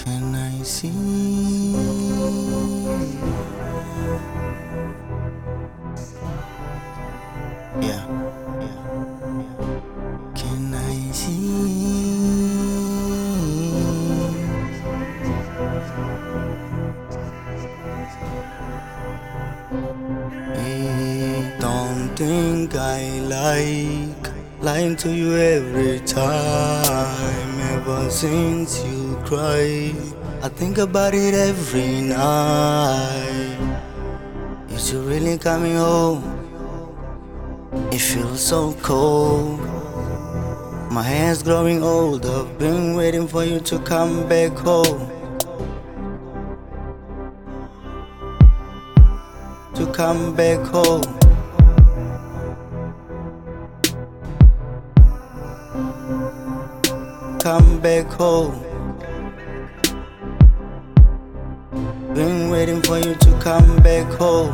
Can I see? Yeah. Can I see? Don't think I like lying to you every time. Ever since you cried, I think about it every night. Is you really coming home? It feels so cold. My hair's growing old. I've been waiting for you to come back home. To come back home. Come back home. Been waiting for you to come back home.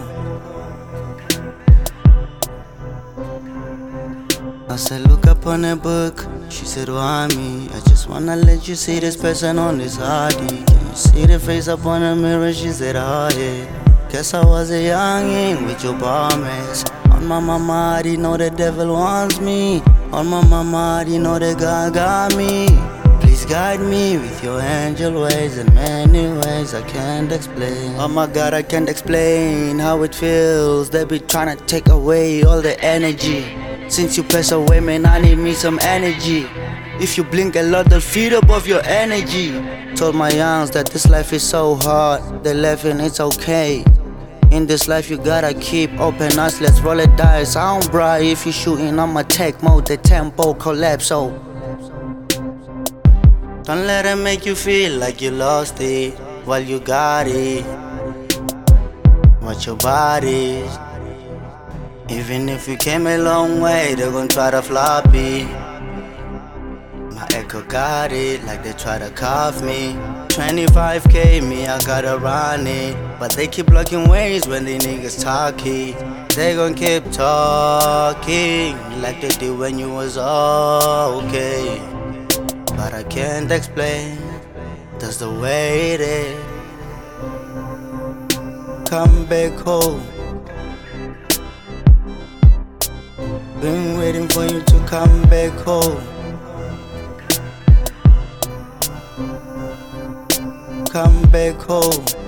I said, look up on a book. She said, why me? I just wanna let you see this person on this hardy. Can you see the face up on the mirror? She said, oh yeah. Guess I was a youngin' with your bomb ass. On my mama, I know the devil wants me. On my mama, I know that God got me. Please guide me with your angel ways in many ways I can't explain. Oh my God, I can't explain how it feels. They be trying to take away all the energy. Since you pass away, man, I need me some energy. If you blink a lot, they'll feed up of your energy. Told my youngs that this life is so hard. They laughing, it's okay. In this life you gotta keep open eyes, let's roll the dice. I don't bribe if you shooting on my tech mode, the tempo collapse, so don't let it make you feel like you lost it while you got it. Watch your body. Even if you came a long way, they're gonna try to flop it. My echo got it, like they try to cuff me. 25K, me, I gotta run it. But they keep blocking ways when they niggas talking. They gon' keep talking like they did when you was okay. But I can't explain, that's the way it is. Come back home. Been waiting for you to come back home. Come back home.